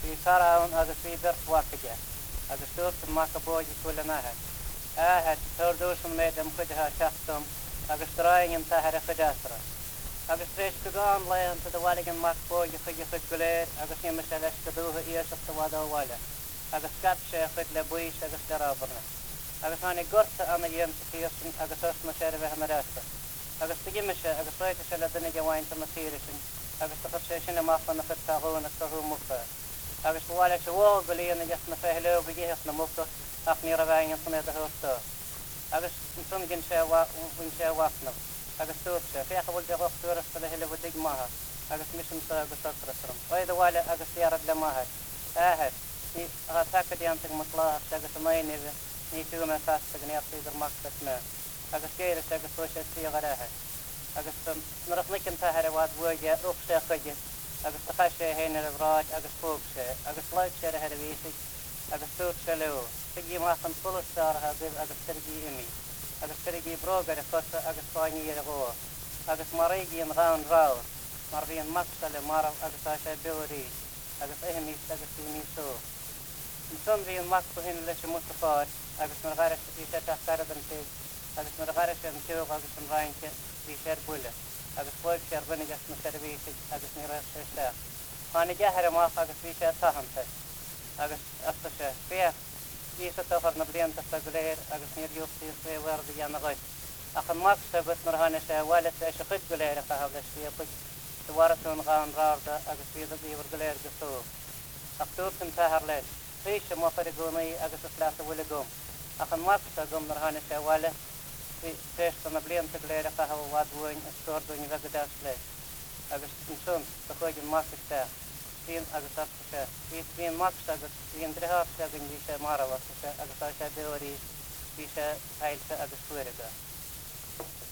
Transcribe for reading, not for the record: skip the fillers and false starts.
bhí sarán agus bhí birthaide agus dúirta mac a bóide chuile nathe. Tuairúsan méid am chuidethe teachtam agus ráingin tathar a chuideasra. Agus tréis go gáin leanta do bhhaigin mac bóide chuide chud go léir agus ní se leis go dútha íoseachta bhada bhhaile. Agus cap sé chud le buis agus le rábarna. Agus tháinig gorta anna dhéanta tíosan agus osna sé a bheith marasta. Agus do giimiise agus réite se le duine bhhaint am tíirisin agus do sé sin amachchan na chud táúna chuú mufa. Agus bhhaile se bhá go líonna gas na fé leh bhíhéas na mufa ach ní a bhaingin san a thuúrtá. Agus sunigin sé bhain sé bhanam. Agus túr sé fécha bhfuil de rochtúras le heile bh dig maithe agus misimsa agus arasram. Oid bhhaile agus dearad le maithe. Ní tacadíanta mu láach agus a mainimh ní túna festa gan neachtíidir machtas me. Agus géire agus fu sé tí a rathe. Agus nar licin tathar a bhád bhuaige ruch sé chuide agus a cha sé héanaar a bhráid agus fóg sé agus leid sé a head a bhísigh agus túr sé leo. Tuigí más an fulastartha bh agus tuirgí imi. Agus tuirgí brógar a chusa agus fáinní ar a bhá. Agus mar réigi an rán ráir mar bhí an machsa le mar agus á sé beí agus éimiís agus tíní só. An son bhí an mach go hinna leis musta fáid agus mar bhar bhí sé teachtar an tí agus mar bhar sé an teúh agus an bhainte bhí sé buile agus foiig sé bhuiinegas na servíisi agus ní ra sé sé. Tháinig dethar amach agus bhí sé tahananta agus asta sé féach ví a tochar na blianta sa go léir agus níor dúchtaí sé bhar de dhéanana gait. Ach an mach sa gut mar tháina sé bhhaile sé se chud go léir a chahab leis bhí chuid do bhharún gáin ráda agus bhí a bhíhar go léir go sú. Ach dúirtan tahar leis. Fé sé má fer gúnaí agus is leat a bhfuile gom. Ach an mach sa gom mar tháina sé bhhaile féistan na blianta go léir a chahab bhhadúin a scórdúin bheith go deas leis. Agus an sun sa chuid an mach sé. Bhíon agus asta sé. Bhíon mach agus bhíon drethar sé gan bhí sé marhas agus á sé beoirí bhí sé heilte agus fuiriga.